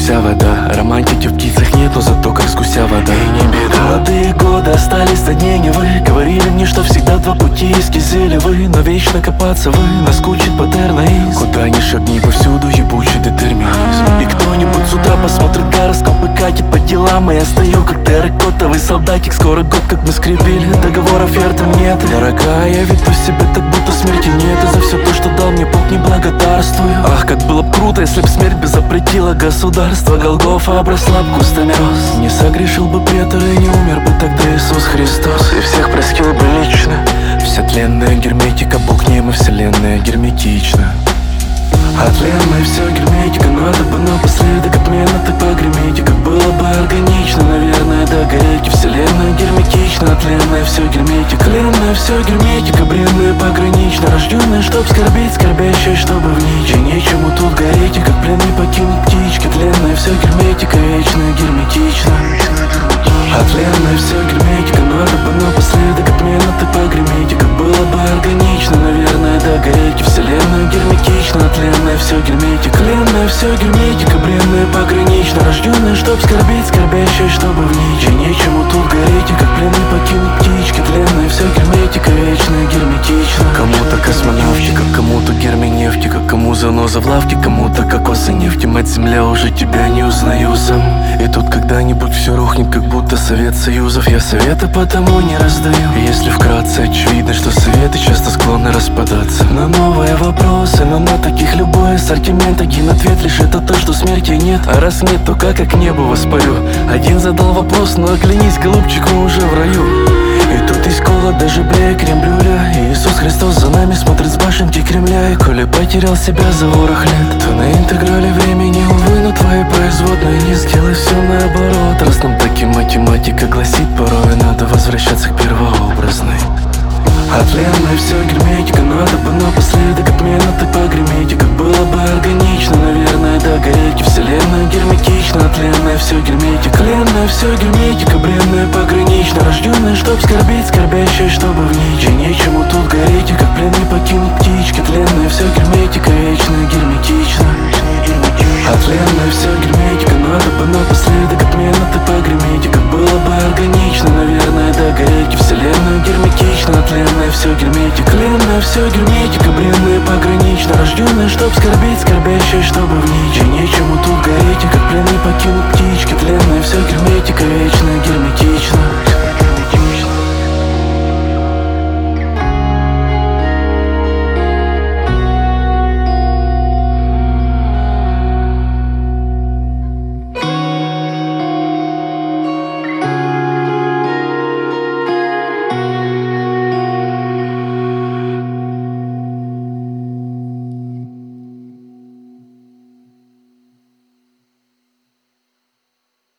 вся вода. Романтики в птицах нет, но зато как с гуся вода. И не беда. Молодые годы остались на дне Невы. Говорили мне, что всегда два пути искизели вы. Но вечно копаться вы, наскучит патернаиз. Куда ни шагни, повсюду ебучий детерминизм. И кто-нибудь с утра посмотрит гороскоп и катит по делам. И я стою как терракотовый солдатик. Скоро год, как мы скрепили, договоров вертом нет. Дорогая, я веду себя так, будто смерти нет. И за все то, что дал мне Бог, не благодарствую. Ах, как было б круто, если б смерть бы запретила государство. Голгофа обросла б кустами роз. Не согрешил бы Петр и не умер бы тогда Иисус Христос. И всех простил бы лично. Вся тленная герметика, Бог нем и вселенная герметична. Отленная все герметика, надо бы напоследок отмена ты погреметь. Как было бы органично, наверное, до горейки. Вселенная герметична, отленная все герметика. Тленная все герметика, бренная погранично. Рожденная, чтоб скорбеть, скорбящая, чтобы в ниче. Нечему тут гореть, и как пленный покинуть птички. Тленная все герметика, вечная герметична. Отленная все герметика, надо бы напоследок отмена ты погреметь. Как было бы органично, наверное, до горейки. Вселенная герметична, отленная все герметика. Тленная все герметика, бренная погранично. Рожденная, чтоб скорбеть, скорбящая, чтобы в ниче. Нечему тут гореть, и как пленный покинуть птички. Тленная все герметика, вечная герметична. Кому-то космонавтика, кому-то герменевтика. Кому заноза в лавке, кому-то кокосы нефти. Мать земля, уже тебя не узнаю сам. И тут когда-нибудь все рухнет, как будто Совет Союзов. Я советы потому не раздаю. Если вкратце очевидно, что советы часто склонны распадаться на новые вопросы, но на таких любой ассортимент. Один ответ лишь это то, что смерти нет. А раз нет, то как я к небу воспарю? Один задал вопрос, но оглянись, голубчик, мы уже в раю. И тут есть кола, даже брея крем-брюля. И Иисус Христос за нами смотрит с башенки Кремля. И коли потерял себя за ворох лет, то на интеграле времени, увы, но твои производные не сделай все наоборот. Раз нам таки математика гласит, порой надо возвращаться к первообразной. Отленная все герметика, надо бы напоследок отмена ты погреметь. Как было бы органично, наверное, до горейки. Вселенная герметична, отленная все герметика. Тленная все герметика, бренная погранично. Рожденная, чтоб скорбеть, скорбящая, чтобы в ниче. Нечему тут гореть, и как пленный покинуть птички. Тленная все герметика, вечная герметична. Отленная все герметика, надо бы напоследок отмена ты погреметь. Как было бы органично, наверное, до горейки. Вселенная герметична, отленная все герметика. Тленная все герметика, бренная погранично. Рожденная, чтоб скорбеть, скорбящая, чтобы в ниче. Нечему тут гореть, и как пленный покинуть птички. Тленная все